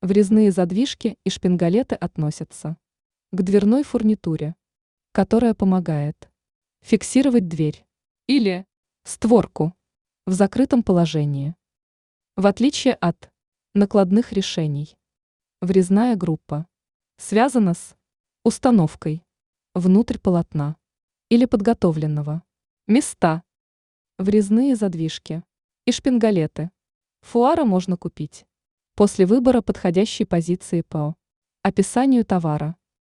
Врезные задвижки и шпингалеты относятся к дверной фурнитуре, которая помогает фиксировать дверь или створку в закрытом положении. В отличие от накладных решений, врезная группа связана с установкой внутрь полотна или подготовленного места. Врезные задвижки и шпингалеты фуара можно купить после выбора подходящей позиции по описанию товара.